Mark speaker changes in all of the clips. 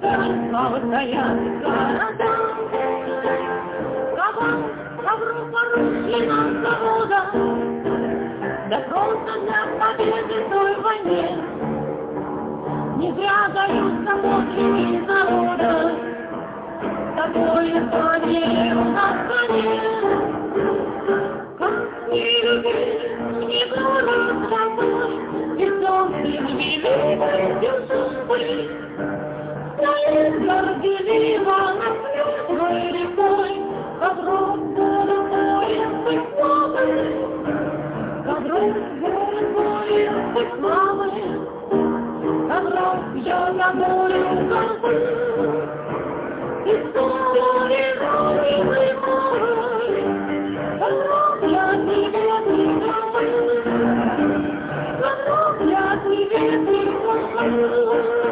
Speaker 1: снова стоят города. Ковру поручена завода, да просто для победы в той войне. Не зря даются внутренние народа, такое звание у нас нет. Как не любить мне город родной, и солнце великой судьбы. Стоит горделиво над мертвой рекой, ковром город боем быть славы, ковром город боем быть славы, ковром я забою головы, и снова лежали зимой, ковром я тебе прикажу, ковром я тебе прикажу.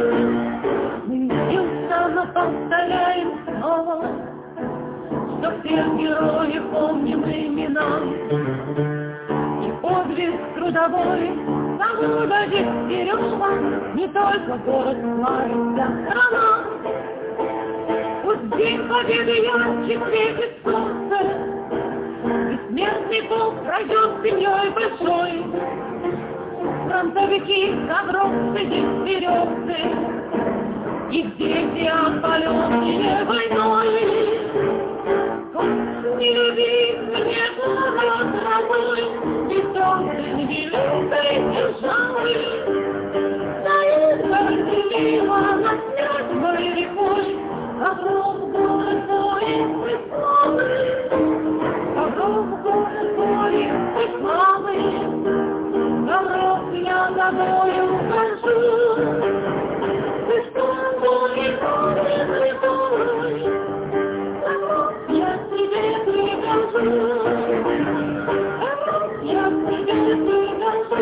Speaker 1: Мы повторяем снова, что всех героев помним имена. И подвиг трудовой завода Дегтярева не только город славится, страна. Пусть день победы ярче светит солнце, и смертный полк пройдет семьей большой. Фронтовики, ковровцы, дегтяревцы, их дети опаленные войной. Не любить мне город родной, и солнце великой державы. Стоит горделиво над мертвой рекой, ковром город боем быть славы, ковром город боем быть славы, ковром я тобою ухожу. Я тебе прикажу, я тебе прикажу.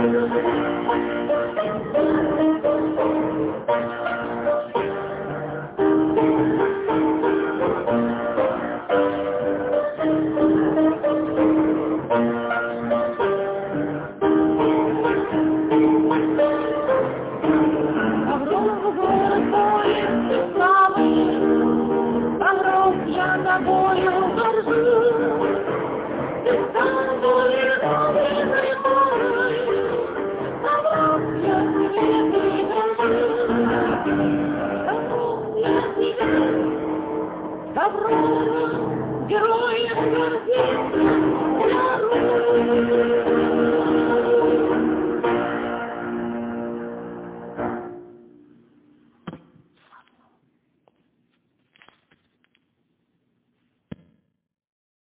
Speaker 1: Я тобою горжусь, ты тобой добрый мой, ковром я тебе прикажу, ковром я тебе, ковром героев гордится, я